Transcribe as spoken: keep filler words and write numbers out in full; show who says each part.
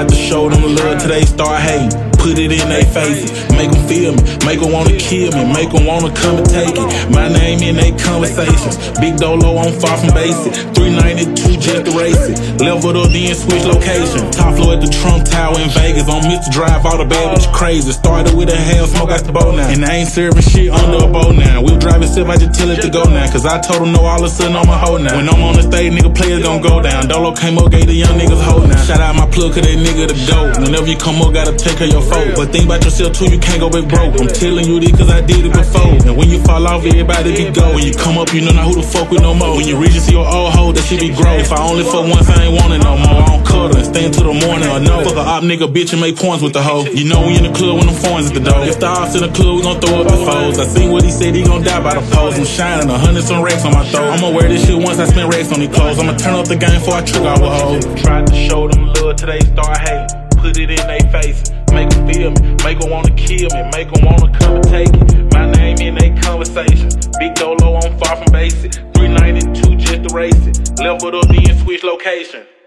Speaker 1: Tried to show them love till they start hating. Put it in their faces, make them feel me, make them wanna kill me, make them wanna come and take it. My name in they conversations, Big Dolo on far from basic. three ninety-two just to race it, leveled up then switch location. Top floor at the Trump Tower in Vegas, on Mister Drive, all the bad bitch crazy. Started with a hell smoke out the bow now, and I ain't serving shit under a bow now. We'll drive itself, I just tell it to go now, cause I told them no, all of a sudden I'm a hoe now. When I'm on the stage, nigga players gon' go down. Dolo came up, gave the young niggas hoe now. Shout out my plug, cause that nigga the GOAT. Whenever you come up, gotta take care of your foe. But think about yourself too, you can't go back broke. I'm telling you this cause I did it before. And when you fall off, everybody be go. When you come up, you know not who the fuck with no more. When you reach into your old hoe, that shit be gross. If I only fuck once, I ain't want it no more. I don't cuddle and stay until the morning or no. Fuck a op nigga bitch and make points with the hoe. You know we in the club when them phones at the door. If the ops in the club, we gon' throw up the foes. I seen what he said, he gon' die by the pose. I'm shining a hundred some racks on my throat. I'ma wear this shit once I spend racks on these clothes. I'ma turn up the game before I trick out with hoes. Tried to show them love till they start hating. Put it in their faces, make them feel me, make them wanna kill me, make them wanna come and take it. My name in they conversations, Big Dolo on far from basic. three ninety-two just to race it, leveled up then switch location.